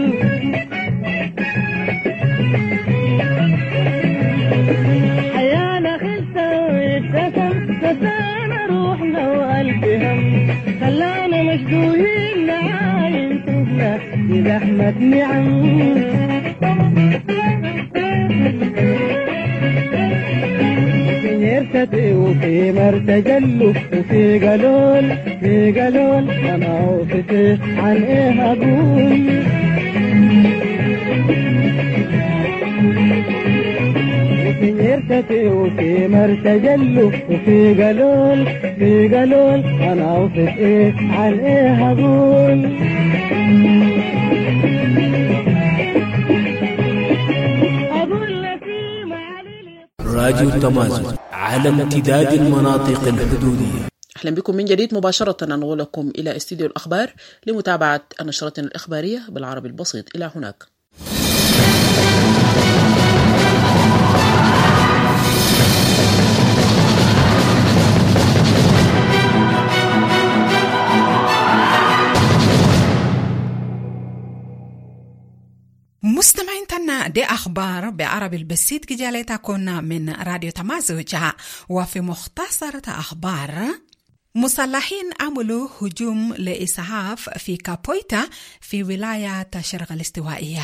حيانا خلته وابتسم نسانا روحنا وألف هم خلانا مشتوهين نعاين كبنا بزحمة نعم يرتدي وفي مرتجل وفي قالول انا وفتي عن ايه اقول يرتدي وفي مرتجل وفي قالول انا وفتي عن ايه اقول راديو التمازن على امتداد المناطق الحدودية. أهلا بكم من جديد مباشرة ننقل لكم إلى استديو الأخبار لمتابعة نشرتنا الإخبارية بالعربي البسيط. إلى هناك. مستمعين تنا دي أخبار بعربي البسيط كجالتا كنا من راديو تمازوجة. وفي مختصرة أخبار مسلحين عملوا هجوم لإسعاف في كابويتا في ولاية الشرق الاستوائية.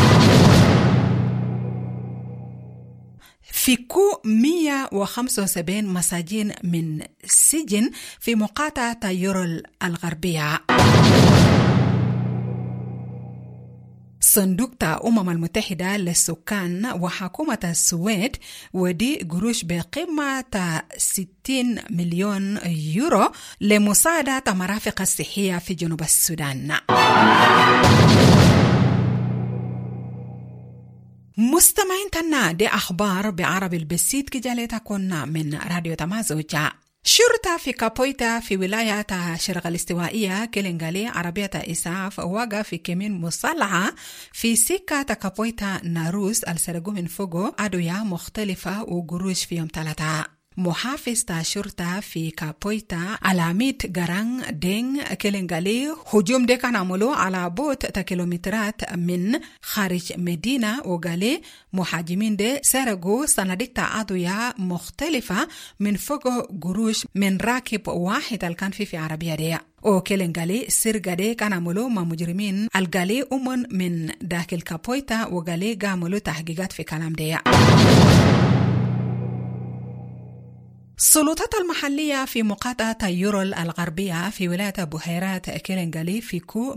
فكوا 175 مساجين من سجن في مقاطعة يورل الغربية. صندوق الأمم المتحدة للسكان وحكومة السويد ودي قروش بقيمة 60 مليون يورو لمساعدة المرافق الصحية في جنوب السودان. مستمعين تنا دي أخبار بعربي البسيط كجاليتا كنا من راديو تمازوجا. شرطة في كابويتا في ولاية شرق الاستوائية كيلنغالي عربية إسعاف وقع في كمين مصلعة في سكة كابويتا ناروس السرقو من فوقو أدوية مختلفة وقروش في يوم 3. محافظ الشرطة في كابويتا العميد غران دينغ كيلنغالي هجوم دي كان عملوا على بعد كيلومترات من خارج مدينة وغالي مهاجمين دي سرقوا صناديق أدوية مختلفة من فوق قروش من راكب واحد اللي كان في عربية دي. وكيلنغالي سرقة دي كان عملوا مع مجرمين الغالي من داخل كابويتا وغالي عملوا تحقيقات في كلام دي. السلطات المحلية في مقاطعة يورل الغربية في ولاية بحيرات كيلنغالي في كو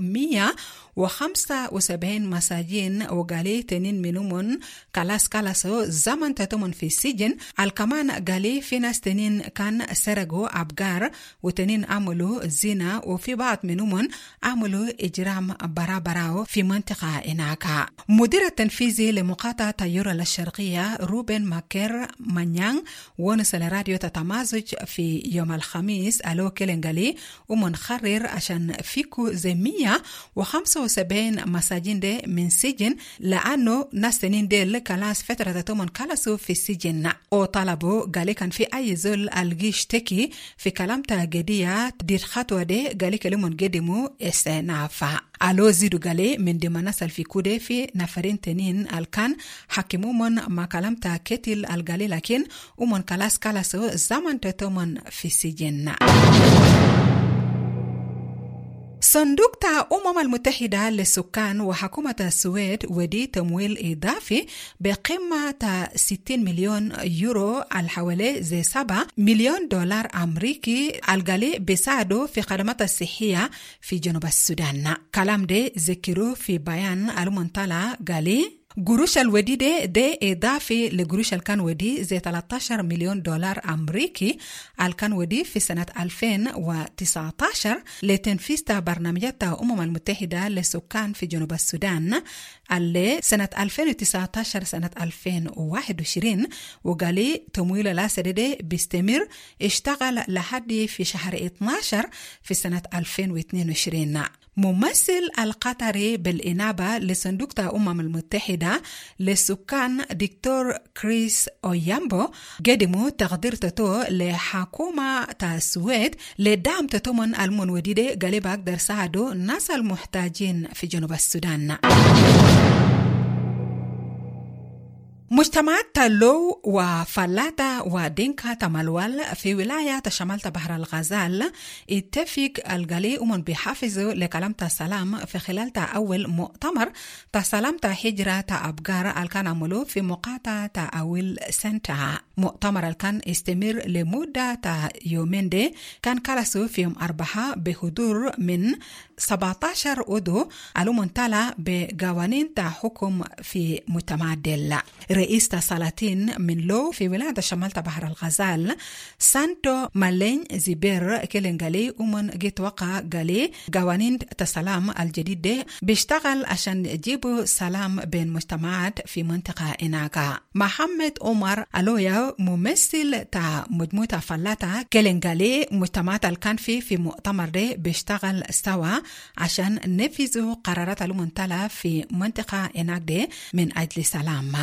175 مساجين وغالي تنين منهم كالاسو زمن تتمن في السجن. الكمان غالي في ناس تنين كان سرقوا أبقار وتنين عملوا زنا وفي بعض منهم عملوا إجرام برابراو في منطقة إناكا. مدير التنفيذي لمقاطعة يورل الشرقية روبن ماكير مانيان ونسل راديو تمازج في يوم الخميس ألو كيلنغالي ومنخرر عشان فيكو زي 175 مساجين دي من سجن لأنه ناس تنين دي كلاس فترة تمن كلاسو في السجن وطلبوا غالي كان في أي زول الجيش تكي في كلامتا جديات دير خطوة دي غالي كلمون جديمو استنافا. ألو زيدو غالي من دماناس الفيكودة في نفرين تنين الكان حكمو من ما كلامتا كتل الغالي لكن ومن كلاسو زمن تتمن في السجن. صندوق المتحدة للسكان وحكومة السويد ودي تمويل إضافي بقيمة 60 مليون يورو الحوالي زي 7 مليون دولار أمريكي الغالي بيساعدوا في خدمات الصحية في جنوب السودان. كلام دي ذكروا في بيان المنطلع غالي قروش الودي دي إضافي لقروش الكان ودي زي 13 مليون دولار أمريكي الكان ودي في سنة 2019 لتنفيذ برنامجات المتحدة للسكان في جنوب السودان اللي سنة 2019 سنة 2021 وقالي تمويل الأسد بيستمر اشتغل لحد في شهر 12 في سنة 2022. ممثل القطري بالإنابة لصندوق المتحدة للسكان دكتور كريس أويامبو قدموا تقدير تتو لحكومة السويد لدعم تتمن المنوديدة قالب أقدر ساعدوا الناس المحتاجين في جنوب السودان. مجتمعات تلو وفلاتة ودينكا تمالوال في ولاية شمال بحر الغزال اتفق الغالي ومن بيحافظوا لكلام السلام في خلال أول مؤتمر تسلام هجرة أبقار الكان عملو في مقاطعة أول سنتا. مؤتمر الكان استمر لمدة يومين دي كان كالسو في يوم 4 بحضور من 17 عضو المنتلى بقوانين حكم في متمادل. رئيس سلاطين من لو في ولاية شمال بحر الغزال سانتو مالين زيبير كيلنغالي ومن جيت وقع غالي قوانين السلام الجديد دي بيشتغل عشان يجيبوا سلام بين مجتمعات في منطقة إناكا. محمد عمر ألويا ممثل تا مجموعة فلاتة كيلنغالي مجتمعات الكان في مؤتمر دي بيشتغل سوا عشان نفذوا قرارات المنتلى في منطقة إناك دي من أجل سلام.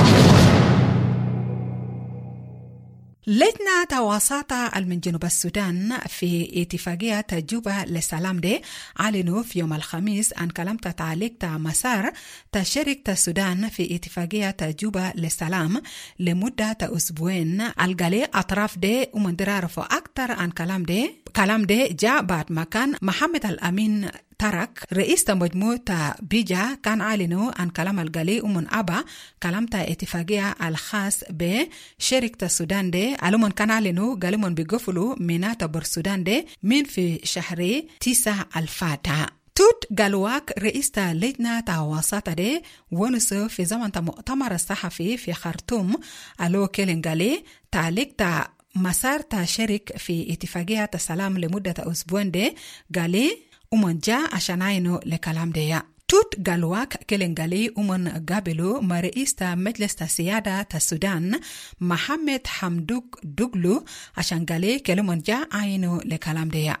لجنة تواسطة من جنوب السودان في اتفاقية جوبا للسلام دي أعلنوا في يوم الخميس عن كلام تعليق مسار تشارك السودان في اتفاقية جوبا للسلام لمدة أسبوعين. الغالي أطراف دي ومندرارفوا أكتر عن كلام دي جاء بعد ما كان محمد الأمين ترك رئيس مجموعة بيجا كان أعلنوا عن كلام الغالي ومن أبا كلام اتفاقية الخاص بشركة السودان دي علومن كان أعلنوا قالوا بيقفلوا مناطق برسودان دي من في شهر 9 الفاتح. توت غالواك رئيس لجنة تواسطة دي ونسو في زمن مؤتمر الصحفي في خرطوم ألو كيلنغالي تعليق مسار شرك في اتفاقية السلام لمدة أسبوعين دي قالي ومن جاء عشان عينو لكلام دي. توت قالواك كلنغالي أمن قابلو مرئيس مجلس السيادة السودان محمد حمدوك دوغلو عشان قالي كلمن جا عينو لكلام ديا.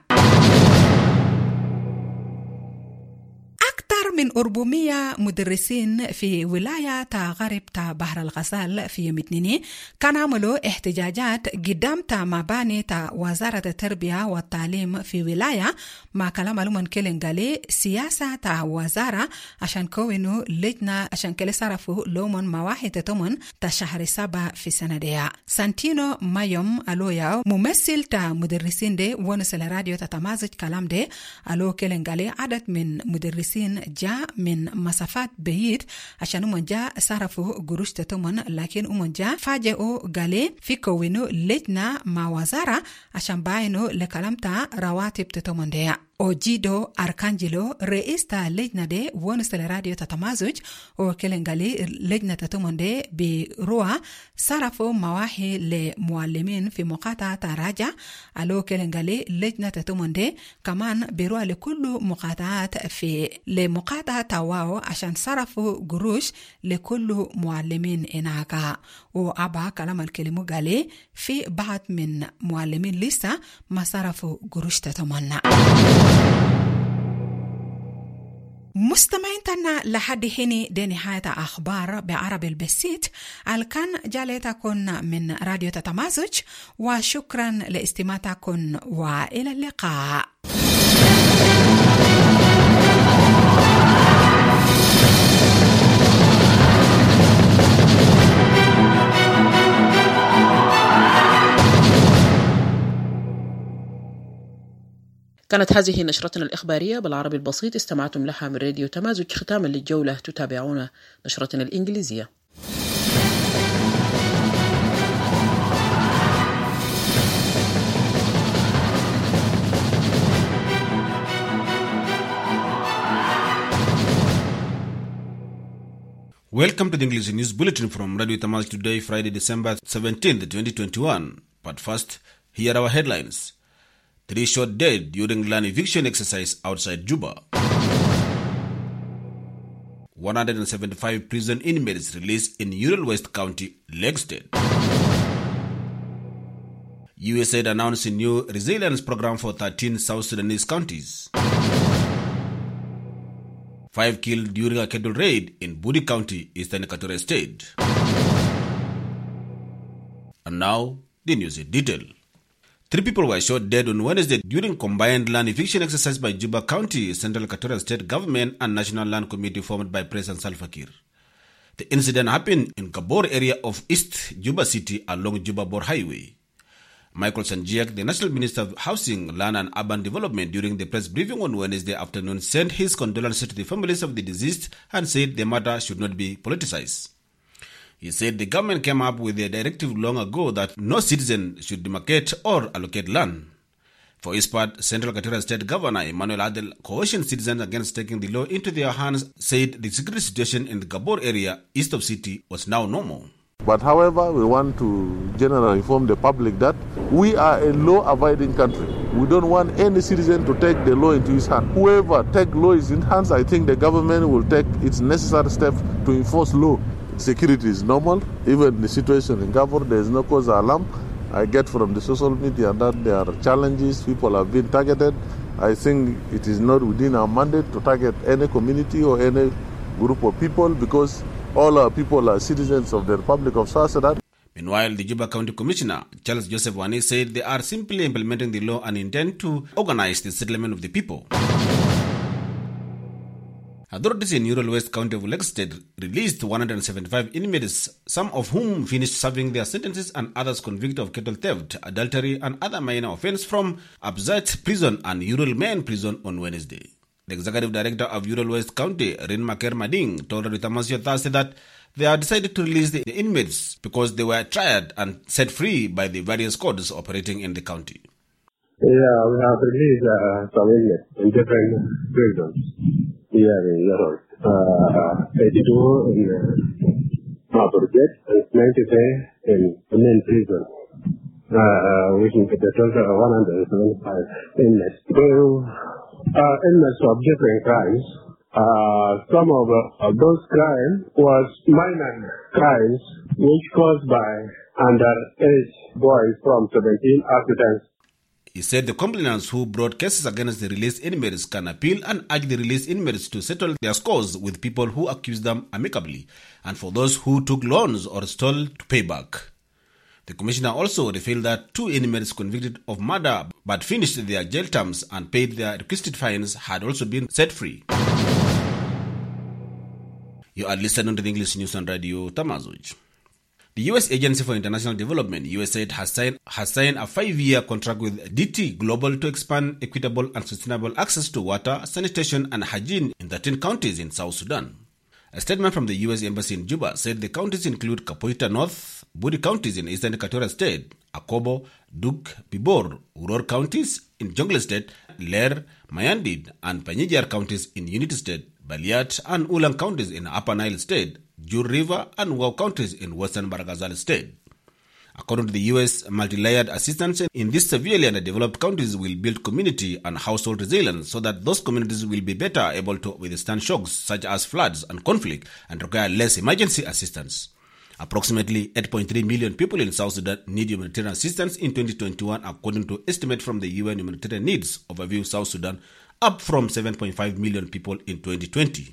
أكثر من 400 مدرسين في ولاية غرب بحر الغزال في يوم الاثنين كان عملوا احتجاجات قدام مباني وزارة التربية والتعليم في ولاية مع كلام لمن كلنغالي سياسة وزارة عشان كونوا لجنة عشان كل صرفوا لومن مواحد تمن شهر 7 في سنة ديا. سانتينو مايوم ألويا ممثل مدرسين دي ونسل راديو تتمازج كلام دي ألو كلنغالي عدد من مدرسين جاء من مسافات بعيد عشان أمن جاء صرفوا قروش تتمن لكن أمن جاء فاجئوا قالي في كونوا لجنة مع وزارة عشان باينوا لكلام رواتب تتمن ديا. أوجيدو أركانجيلو رئيس لجنة دي ونسل راديو تتمازج وكلنغالي لجنة تتمن دي بروا صرفوا مواهي لمعلمين في مقاطعة راجع. ألو كلنغالي لجنة تتمن دي كمان بروا لكل مقاطعات في لمقاطعة واو عشان صرفوا قروش لكل معلمين إناكا. وأبا كلام الكلمة قالي في بعض من معلمين لسه ما صرفوا قروش تتمنى. مستمعين تنا لحد هنا دي نهاية أخبار بعربي البسيط الكان جالتكن من راديو تتمازج وشكرا لاستماعتكن وإلى اللقاء. كانت هذه نشرتنا الإخبارية بالعربي البسيط استمعتم لها من راديو تمازج. ختاما للجولة تتابعون نشرتنا الإنجليزية. Welcome to the English News Bulletin from Radio Tamaz today, Friday, December 17th, 2021. But first, here are our headlines. 3 shot dead during land eviction exercise outside Juba. 175 prison inmates released in Ural West County, Lake State. USAID announced a new resilience program for 13 South Sudanese counties. 5 killed during a cattle raid in Budi County, Eastern Equatorial State. And now, the news in detail. 3 people were shot dead on Wednesday during combined land eviction exercise by Juba County, Central Equatorial State Government and National Land Committee formed by President Salva Kiir. The incident happened in Kabor area of East Juba City along Juba-Bor Highway. Michael Sanjiak, the National Minister of Housing, Land and Urban Development, during the press briefing on Wednesday afternoon, sent his condolences to the families of the deceased and said the matter should not be politicized. He said the government came up with a directive long ago that no citizen should demarcate or allocate land. For his part, Central Equatorial State Governor Emmanuel Adel cautioned citizens against taking the law into their hands, said the security situation in the Gabor area east of city was now normal. But however, we want to generally inform the public that we are a law-abiding country. We don't want any citizen to take the law into his hand. Whoever takes law in his hands, I think the government will take its necessary steps to enforce law. Security is normal. Even the situation in Gabor, there is no cause of alarm. I get from the social media that there are challenges, people have been targeted. I think it is not within our mandate to target any community or any group of people because all our people are citizens of the Republic of South Sudan. Meanwhile, the Juba County Commissioner, Charles Joseph Wani, said they are simply implementing the law and intend to organize the settlement of the people. Authorities in Ural West County of Lake State released 175 inmates, some of whom finished serving their sentences and others convicted of cattle theft, adultery and other minor offences from Abzat Prison and Ural Main Prison on Wednesday. The executive director of Ural West County, Rin Maker Mading, told Radio Tamasio Thursday that they have decided to release the inmates because they were tried and set free by the various courts operating in the county. Yeah, we have released some inmates in different prisons here in Ural. 82 in Maburjet and 93 in the main prison, which is the total of 175 inmates. They are inmates of different crimes, Some of those crimes was minor crimes which caused by underage boys from 17 Africans. He said the complainants who brought cases against the released inmates can appeal and urge the released inmates to settle their scores with people who accuse them amicably, and for those who took loans or stole to pay back. The commissioner also revealed that 2 inmates convicted of murder but finished their jail terms and paid their requested fines had also been set free. You are listening to the English News on Radio Tamazuj. The U.S. Agency for International Development, USAID, has signed a 5-year contract with DT Global to expand equitable and sustainable access to water, sanitation, and hygiene in 13 counties in South Sudan. A statement from the U.S. Embassy in Juba said the counties include Kapoita North, Budi counties in Eastern Equatorial State, Akobo, Duk, Bibor, Uror counties in Jonglei State, Ler, Mayandid, and Panyijar counties in Unity State, Baliat and Ulang counties in Upper Nile State, Jur River and Wau counties in Western Baragazal State. According to the U.S., multi-layered assistance in these severely underdeveloped counties will build community and household resilience so that those communities will be better able to withstand shocks such as floods and conflict and require less emergency assistance. Approximately 8.3 million people in South Sudan need humanitarian assistance in 2021 according to estimate from the UN Humanitarian Needs Overview South Sudan, up from 7.5 million people in 2020.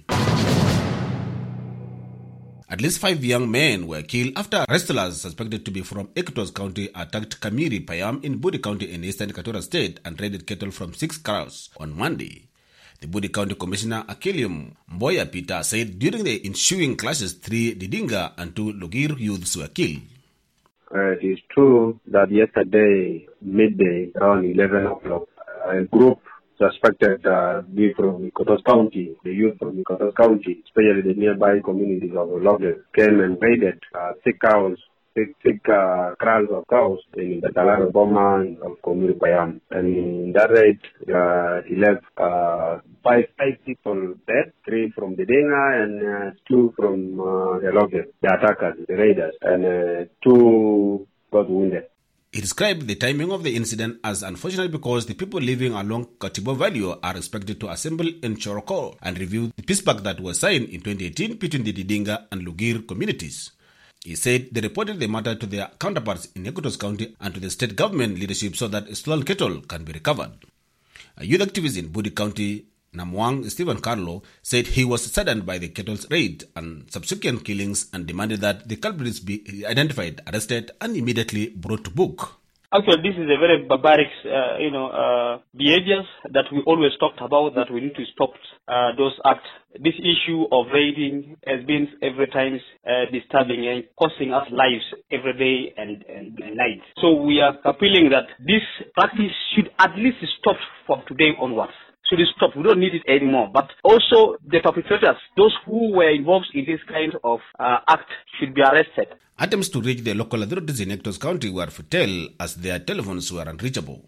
At least 5 young men were killed after wrestlers suspected to be from Equatorial County attacked Kamiri Payam in Budi County in Eastern Equatorial State and raided cattle from 6 cows on Monday. The Budi County Commissioner Akelium Mboya Peter said during the ensuing clashes 3 Didinga and 2 Logir youths were killed. It is true that yesterday, midday, around 11 o'clock, a group suspected be from Equatorial County, the youth from Equatorial County, especially the nearby communities of Logir, came and raided 6 cows, six kraals of cows in the Talano Boma of Kamiri Payam. And in that raid, he left 5 people dead, 3 from the Denga and 2 from the Logir, the attackers, the raiders, and 2 got wounded. He described the timing of the incident as unfortunate because the people living along Katibo Valley are expected to assemble in Choroko and review the peace pact that was signed in 2018 between the Didinga and Lugir communities. He said they reported the matter to their counterparts in Equatorial County and to the state government leadership so that stolen cattle can be recovered. A youth activist in Budi County, Namwang Stephen Carlo, said he was saddened by the cattle's raid and subsequent killings and demanded that the culprits be identified, arrested, and immediately brought to book. Actually, this is a very barbaric, behaviors that we always talked about, that we need to stop those acts. This issue of raiding has been every time disturbing and costing us lives every day and night. So we are appealing that this practice should at least stop from today onwards. Should stop. We don't need it anymore. But also the perpetrators, those who were involved in this kind of act, should be arrested. Attempts to reach the local authorities in Equatorial County were futile as their telephones were unreachable.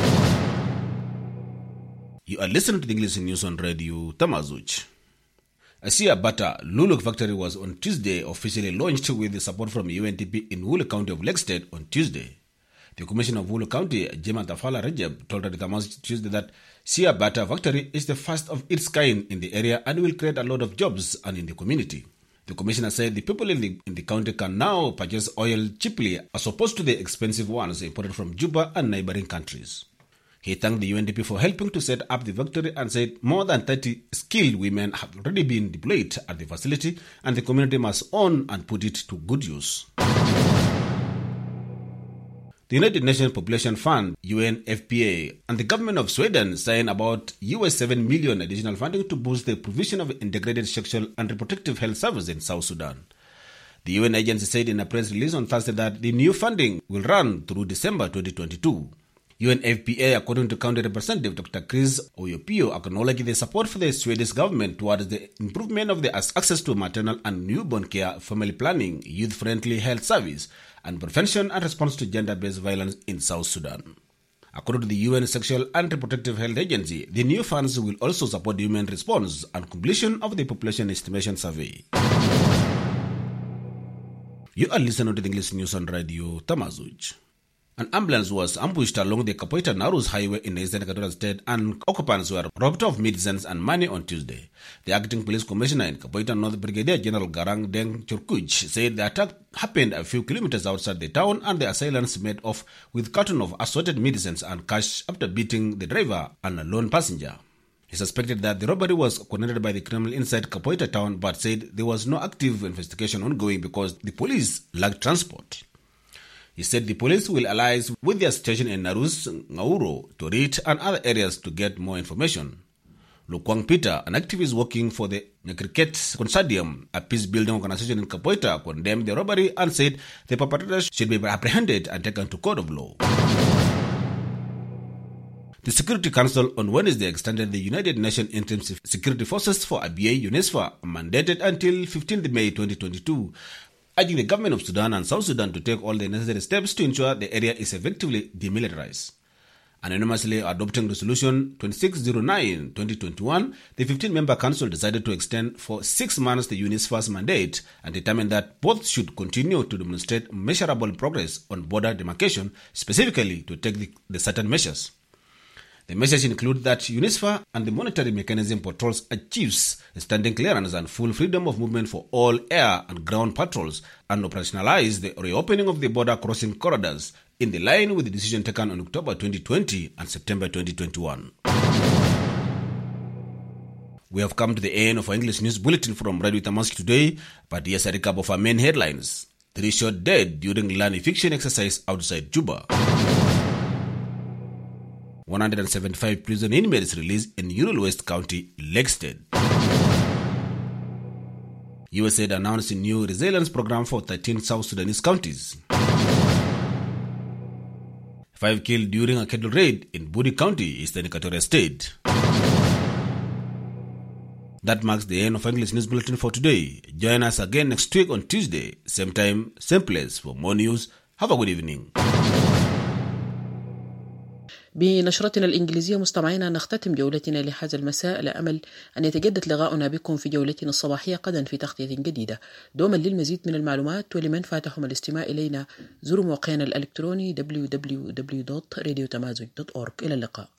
You are listening to the English News on Radio Tamazuch. Asia Bata Luluk factory was on Tuesday officially launched with the support from UNDP in Woolo County of Lake State on Tuesday. The Commissioner of Woolo County, Jema Tafala Rajab, told Radio Tamazuch Tuesday that Sia Bata factory is the first of its kind in the area and will create a lot of jobs and in the community. The commissioner said the people in the county can now purchase oil cheaply as opposed to the expensive ones imported from Juba and neighboring countries. He thanked the UNDP for helping to set up the factory and said more than 30 skilled women have already been deployed at the facility and the community must own and put it to good use. The United Nations Population Fund, UNFPA, and the government of Sweden signed about $7 million additional funding to boost the provision of integrated sexual and reproductive health services in South Sudan. The UN agency said in a press release on Thursday that the new funding will run through December 2022. UNFPA, according to County Representative Dr. Chris Oyopio, acknowledged the support for the Swedish government towards the improvement of the access to maternal and newborn care, family planning, youth-friendly health service, and prevention and response to gender-based violence in South Sudan. According to the UN Sexual and Reproductive Health Agency, the new funds will also support human response and completion of the population estimation survey. You are listening to the English News on Radio Tamazuch. An ambulance was ambushed along the Kapoita-Narus highway in the Eastern Equatorial State, and occupants were robbed of medicines and money on Tuesday. The acting police commissioner in Kapoita North, Brigadier General Garang Deng Churkuch, said the attack happened a few kilometers outside the town, and the assailants made off with carton of assorted medicines and cash after beating the driver and a lone passenger. He suspected that the robbery was coordinated by the criminal inside Kapoita town, but said there was no active investigation ongoing because the police lacked transport. He said the police will allies with their station in Narus, Ngauro, Torit and other areas to get more information. Lukwang Peter, an activist working for the Cricket Consortium, a peace-building organization in Kapoita, condemned the robbery and said the perpetrators should be apprehended and taken to court of law. The Security Council on Wednesday extended the United Nations Interim Security Forces for Abyei UNISFA mandated until 15 May 2022, urging the government of Sudan and South Sudan to take all the necessary steps to ensure the area is effectively demilitarized. Anonymously adopting Resolution 2609-2021, the 15-member council decided to extend for 6 months the UNISFA's mandate and determined that both should continue to demonstrate measurable progress on border demarcation, specifically to take the certain measures. The measures include that UNISFA and the monitoring mechanism patrols achieves standing clearance and full freedom of movement for all air and ground patrols, and operationalize the reopening of the border crossing corridors in the line with the decision taken on October 2020 and September 2021. We have come to the end of our English news bulletin from Radio Tamask today, but here's a recap of our main headlines. 3 shot dead during land eviction exercise outside Juba. 175 prison inmates released in Ural West County, Lake State. USAID announced a new resilience program for 13 South Sudanese counties. 5 killed during a cattle raid in Budi County, Eastern Equatorial State. That marks the end of English News Bulletin for today. Join us again next week on Tuesday, same time, same place for more news. Have a good evening. بنشرتنا الإنجليزية مستمعينا نختتم جولتنا لهذا المساء على أمل أن يتجدد لقاؤنا بكم في جولتنا الصباحية غدا في تغطية جديدة. دوما للمزيد من المعلومات ولمن فاتهم الاستماع إلينا زوروا موقعنا الإلكتروني www.radiotamazic.org. إلى اللقاء.